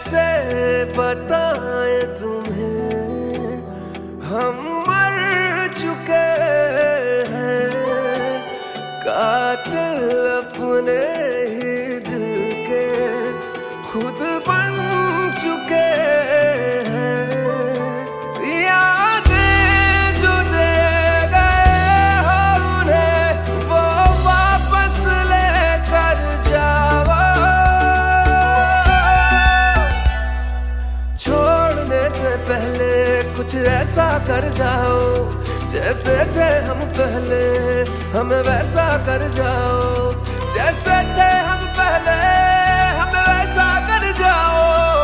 कैसे बताएं तुम्हें, हम मर चुके हैं, कातिल अपने ही दिल के खुद बन चुके हैं। यादें जो दे गए हो उन्हें वो वापस लेकर जाओ, छोड़ने से पहले कुछ ऐसा कर जाओ, जैसे थे हम पहले हमें वैसा कर जाओ, जैसे थे हम पहले हमें वैसा कर जाओ।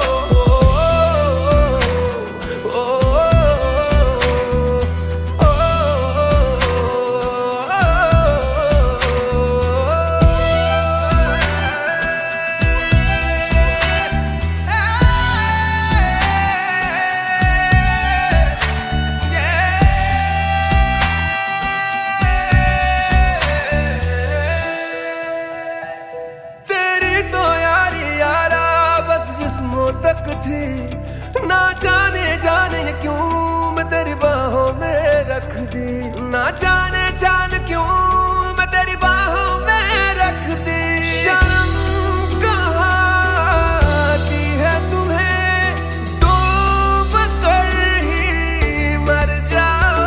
जिस्मों तक थी ना जाने जाने क्यों मैं तेरी बाहों में रख दी, ना जाने जान क्यों मैं तेरी बाहों में रख दी। शर्म कहाँ आती है तुम्हें, डूब कर ही मर जाओ।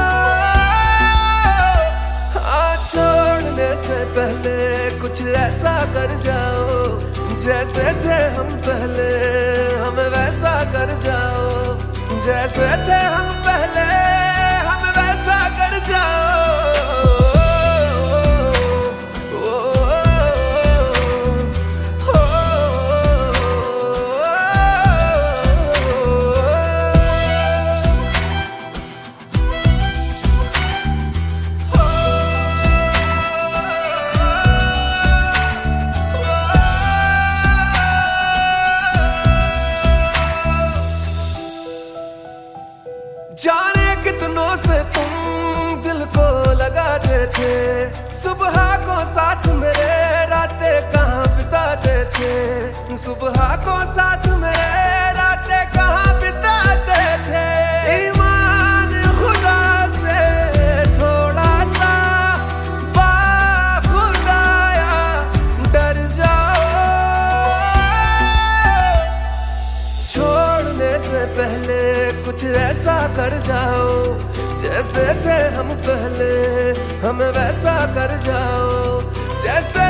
हाँ, छोड़ने से पहले कुछ ऐसा कर जाओ, जैसे थे हम पहले हमें वैसा कर जाओ, जैसे थे हम पहले हमें वैसा कर जाओ। जाने कितनों से तुम दिल को लगाते थे, सुबह को साथ मेरे रातें कहाँ बिताते थे, सुबह को साथ मेरे रातें कहाँ बिताते थे। ईमान खुदा से थोड़ा सा बाखुदाया डर जाओ, छोड़ने से पहले कुछ ऐसा कर जाओ, जैसे थे हम पहले हमें वैसा कर जाओ, जैसे